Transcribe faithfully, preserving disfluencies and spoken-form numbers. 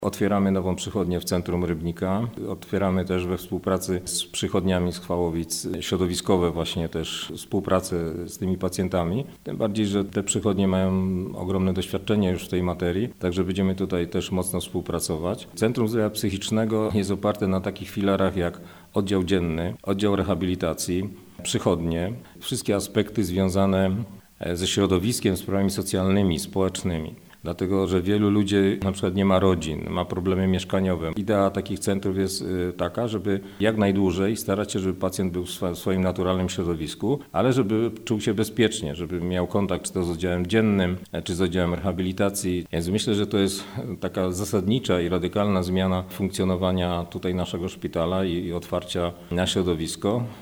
Otwieramy nową przychodnię w centrum Rybnika. Otwieramy też we współpracy z przychodniami z Chwałowic środowiskowe właśnie też współpracę z tymi pacjentami. Tym bardziej, że te przychodnie mają ogromne doświadczenie już w tej materii, także będziemy tutaj też mocno współpracować. Centrum Zdrowia Psychicznego jest oparte na takich filarach jak oddział dzienny, oddział rehabilitacji, przychodnie, wszystkie aspekty związane ze środowiskiem, sprawami socjalnymi, społecznymi. Dlatego, że wielu ludzi na przykład nie ma rodzin, ma problemy mieszkaniowe. Idea takich centrów jest taka, żeby jak najdłużej starać się, żeby pacjent był w swoim naturalnym środowisku, ale żeby czuł się bezpiecznie, żeby miał kontakt czy to z oddziałem dziennym, czy z oddziałem rehabilitacji. Więc myślę, że to jest taka zasadnicza i radykalna zmiana funkcjonowania tutaj naszego szpitala i otwarcia na środowisko.